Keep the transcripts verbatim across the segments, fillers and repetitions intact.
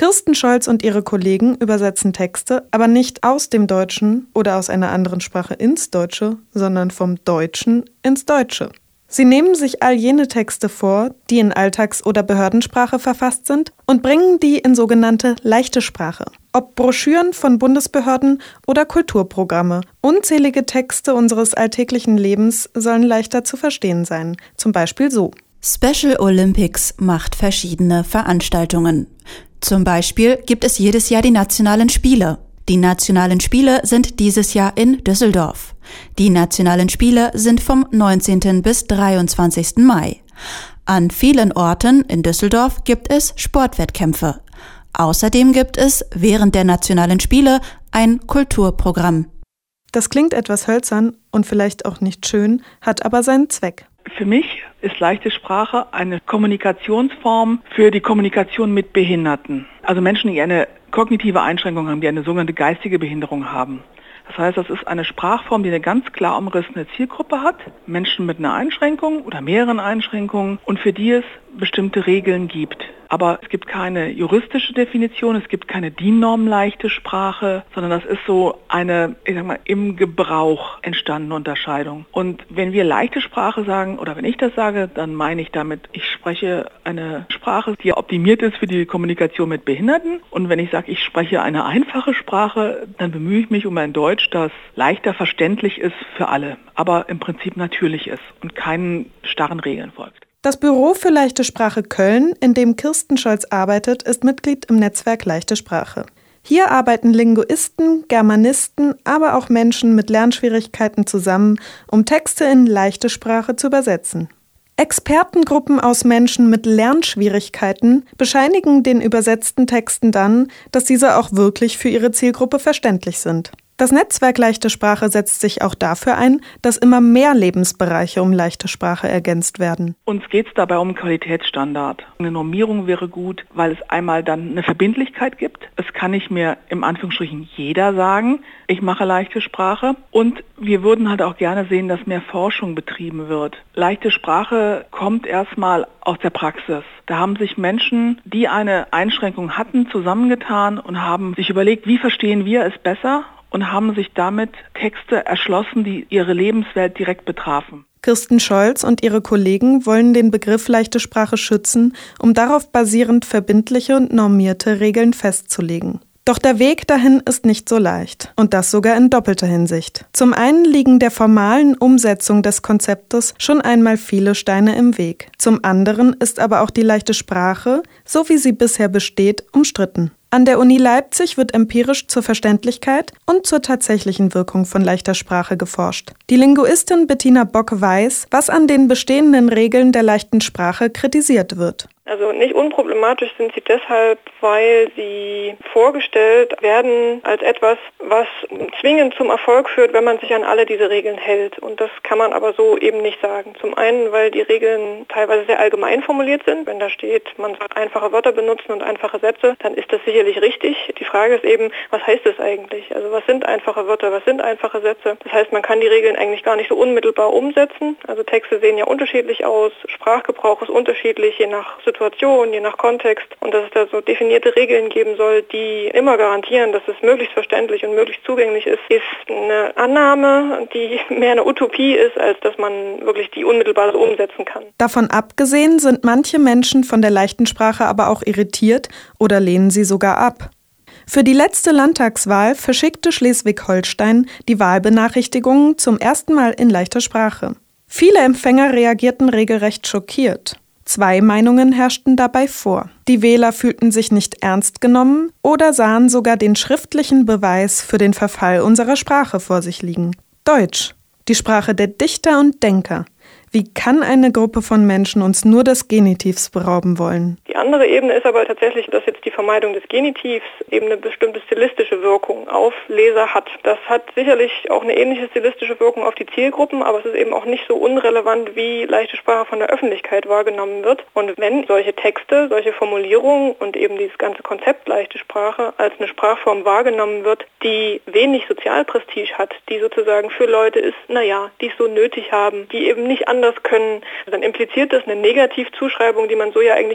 Kirsten Scholz und ihre Kollegen übersetzen Texte, aber nicht aus dem Deutschen oder aus einer anderen Sprache ins Deutsche, sondern vom Deutschen ins Deutsche. Sie nehmen sich all jene Texte vor, die in Alltags- oder Behördensprache verfasst sind, und bringen die in sogenannte leichte Sprache. Ob Broschüren von Bundesbehörden oder Kulturprogramme, unzählige Texte unseres alltäglichen Lebens sollen leichter zu verstehen sein. Zum Beispiel so: Special Olympics macht verschiedene Veranstaltungen. Zum Beispiel gibt es jedes Jahr die Nationalen Spiele. Die Nationalen Spiele sind dieses Jahr in Düsseldorf. Die Nationalen Spiele sind vom neunzehnten bis dreiundzwanzigsten Mai. An vielen Orten in Düsseldorf gibt es Sportwettkämpfe. Außerdem gibt es während der Nationalen Spiele ein Kulturprogramm. Das klingt etwas hölzern und vielleicht auch nicht schön, hat aber seinen Zweck. Für mich ist leichte Sprache eine Kommunikationsform für die Kommunikation mit Behinderten. Also Menschen, die eine kognitive Einschränkung haben, die eine sogenannte geistige Behinderung haben. Das heißt, das ist eine Sprachform, die eine ganz klar umrissene Zielgruppe hat. Menschen mit einer Einschränkung oder mehreren Einschränkungen und für die es bestimmte Regeln gibt. Aber es gibt keine juristische Definition, es gibt keine D I N-Norm leichte Sprache, sondern das ist so eine, ich sag mal, im Gebrauch entstandene Unterscheidung. Und wenn wir leichte Sprache sagen, oder wenn ich das sage, dann meine ich damit, ich spreche eine Sprache, die optimiert ist für die Kommunikation mit Behinderten. Und wenn ich sage, ich spreche eine einfache Sprache, dann bemühe ich mich um ein Deutsch, das leichter verständlich ist für alle, aber im Prinzip natürlich ist und keinen starren Regeln folgt. Das Büro für leichte Sprache Köln, in dem Kirsten Scholz arbeitet, ist Mitglied im Netzwerk Leichte Sprache. Hier arbeiten Linguisten, Germanisten, aber auch Menschen mit Lernschwierigkeiten zusammen, um Texte in leichte Sprache zu übersetzen. Expertengruppen aus Menschen mit Lernschwierigkeiten bescheinigen den übersetzten Texten dann, dass diese auch wirklich für ihre Zielgruppe verständlich sind. Das Netzwerk Leichte Sprache setzt sich auch dafür ein, dass immer mehr Lebensbereiche um leichte Sprache ergänzt werden. Uns geht es dabei um Qualitätsstandard. Eine Normierung wäre gut, weil es einmal dann eine Verbindlichkeit gibt. Es kann nicht mehr im Anführungsstrichen jeder sagen, ich mache leichte Sprache. Und wir würden halt auch gerne sehen, dass mehr Forschung betrieben wird. Leichte Sprache kommt erstmal aus der Praxis. Da haben sich Menschen, die eine Einschränkung hatten, zusammengetan und haben sich überlegt, wie verstehen wir es besser? Und haben sich damit Texte erschlossen, die ihre Lebenswelt direkt betrafen. Kirsten Scholz und ihre Kollegen wollen den Begriff leichte Sprache schützen, um darauf basierend verbindliche und normierte Regeln festzulegen. Doch der Weg dahin ist nicht so leicht. Und das sogar in doppelter Hinsicht. Zum einen liegen der formalen Umsetzung des Konzeptes schon einmal viele Steine im Weg. Zum anderen ist aber auch die leichte Sprache, so wie sie bisher besteht, umstritten. An der Uni Leipzig wird empirisch zur Verständlichkeit und zur tatsächlichen Wirkung von leichter Sprache geforscht. Die Linguistin Bettina Bock weiß, was an den bestehenden Regeln der leichten Sprache kritisiert wird. Also nicht unproblematisch sind sie deshalb, weil sie vorgestellt werden als etwas, was zwingend zum Erfolg führt, wenn man sich an alle diese Regeln hält. Und das kann man aber so eben nicht sagen. Zum einen, weil die Regeln teilweise sehr allgemein formuliert sind. Wenn da steht, man soll einfache Wörter benutzen und einfache Sätze, dann ist das sicherlich richtig. Die Frage ist eben, was heißt das eigentlich? Also was sind einfache Wörter, was sind einfache Sätze? Das heißt, man kann die Regeln eigentlich gar nicht so unmittelbar umsetzen. Also Texte sehen ja unterschiedlich aus, Sprachgebrauch ist unterschiedlich, je nach Situation. Situation, je nach Kontext, und dass es da so definierte Regeln geben soll, die immer garantieren, dass es möglichst verständlich und möglichst zugänglich ist, ist eine Annahme, die mehr eine Utopie ist, als dass man wirklich die unmittelbar so umsetzen kann. Davon abgesehen sind manche Menschen von der leichten Sprache aber auch irritiert oder lehnen sie sogar ab. Für die letzte Landtagswahl verschickte Schleswig-Holstein die Wahlbenachrichtigungen zum ersten Mal in leichter Sprache. Viele Empfänger reagierten regelrecht schockiert. Zwei Meinungen herrschten dabei vor. Die Wähler fühlten sich nicht ernst genommen oder sahen sogar den schriftlichen Beweis für den Verfall unserer Sprache vor sich liegen. Deutsch, die Sprache der Dichter und Denker. Wie kann eine Gruppe von Menschen uns nur des Genitivs berauben wollen? Die andere Ebene ist aber tatsächlich, dass jetzt die Vermeidung des Genitivs eben eine bestimmte stilistische Wirkung auf Leser hat. Das hat sicherlich auch eine ähnliche stilistische Wirkung auf die Zielgruppen, aber es ist eben auch nicht so unrelevant, wie leichte Sprache von der Öffentlichkeit wahrgenommen wird. Und wenn solche Texte, solche Formulierungen und eben dieses ganze Konzept leichte Sprache als eine Sprachform wahrgenommen wird, die wenig Sozialprestige hat, die sozusagen für Leute ist, naja, die es so nötig haben, die eben nicht anders können, dann impliziert das eine Negativzuschreibung, die man so ja eigentlich nicht will.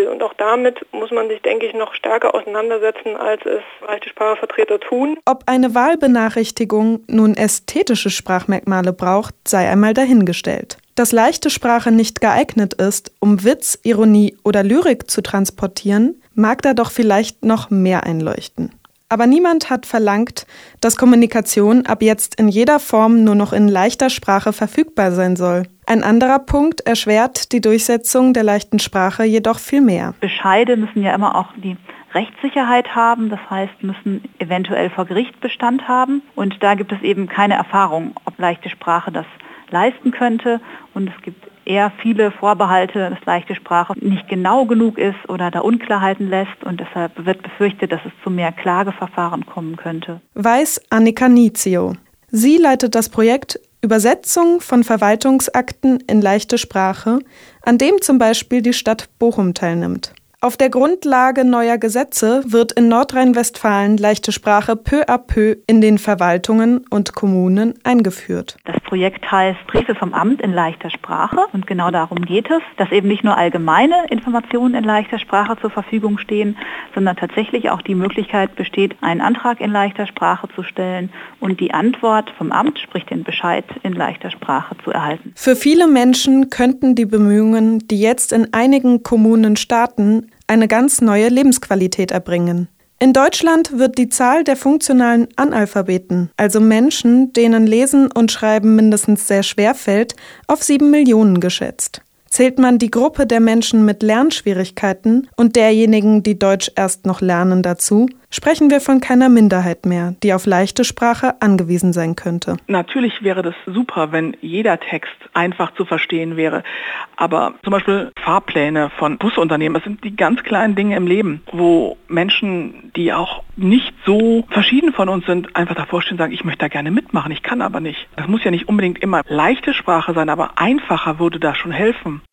will. Und auch damit muss man sich, denke ich, noch stärker auseinandersetzen, als es leichte Sprachvertreter tun. Ob eine Wahlbenachrichtigung nun ästhetische Sprachmerkmale braucht, sei einmal dahingestellt. Dass leichte Sprache nicht geeignet ist, um Witz, Ironie oder Lyrik zu transportieren, mag da doch vielleicht noch mehr einleuchten. Aber niemand hat verlangt, dass Kommunikation ab jetzt in jeder Form nur noch in leichter Sprache verfügbar sein soll. Ein anderer Punkt erschwert die Durchsetzung der leichten Sprache jedoch viel mehr. Bescheide müssen ja immer auch die Rechtssicherheit haben, das heißt, müssen eventuell vor Gericht Bestand haben. Und da gibt es eben keine Erfahrung, ob leichte Sprache das leisten könnte. Und es gibt eher viele Vorbehalte, dass leichte Sprache nicht genau genug ist oder da Unklarheiten lässt. Und deshalb wird befürchtet, dass es zu mehr Klageverfahren kommen könnte. Weiß Annika Nizio. Sie leitet das Projekt Übersetzung von Verwaltungsakten in leichte Sprache, an dem zum Beispiel die Stadt Bochum teilnimmt. Auf der Grundlage neuer Gesetze wird in Nordrhein-Westfalen leichte Sprache peu à peu in den Verwaltungen und Kommunen eingeführt. Das Projekt heißt Briefe vom Amt in leichter Sprache und genau darum geht es, dass eben nicht nur allgemeine Informationen in leichter Sprache zur Verfügung stehen, sondern tatsächlich auch die Möglichkeit besteht, einen Antrag in leichter Sprache zu stellen und die Antwort vom Amt, sprich den Bescheid, in leichter Sprache zu erhalten. Für viele Menschen könnten die Bemühungen, die jetzt in einigen Kommunen starten, eine ganz neue Lebensqualität erbringen. In Deutschland wird die Zahl der funktionalen Analphabeten, also Menschen, denen Lesen und Schreiben mindestens sehr schwer fällt, auf sieben Millionen geschätzt. Zählt man die Gruppe der Menschen mit Lernschwierigkeiten und derjenigen, die Deutsch erst noch lernen, dazu, sprechen wir von keiner Minderheit mehr, die auf leichte Sprache angewiesen sein könnte. Natürlich wäre das super, wenn jeder Text einfach zu verstehen wäre. Aber zum Beispiel Fahrpläne von Busunternehmen, das sind die ganz kleinen Dinge im Leben, wo Menschen, die auch nicht so verschieden von uns sind, einfach davor stehen und sagen, ich möchte da gerne mitmachen, ich kann aber nicht. Das muss ja nicht unbedingt immer leichte Sprache sein, aber einfacher würde da schon helfen.